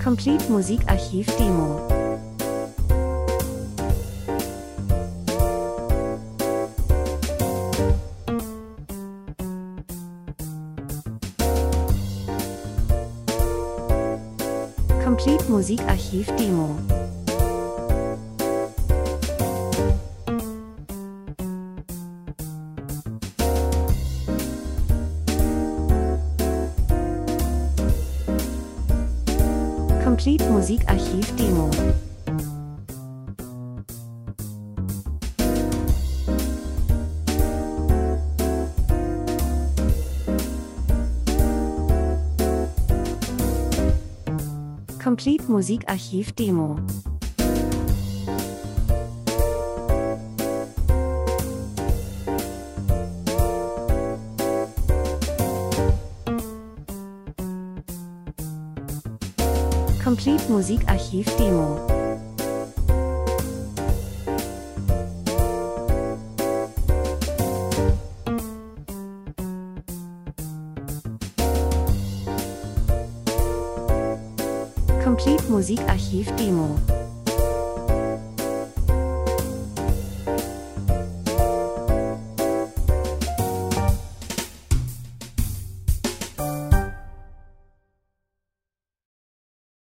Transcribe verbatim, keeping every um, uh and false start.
Complete Musikarchiv Demo. Complete Musikarchiv Demo. Complete Musikarchiv Demo. Complete Musikarchiv Demo. Complete Musikarchiv Demo. Complete Musikarchiv Demo.